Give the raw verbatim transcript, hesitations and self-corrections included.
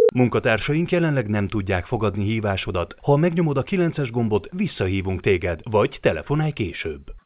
Munkatársaink jelenleg nem tudják fogadni hívásodat. Ha megnyomod a kilences gombot, visszahívunk téged, vagy telefonálj később.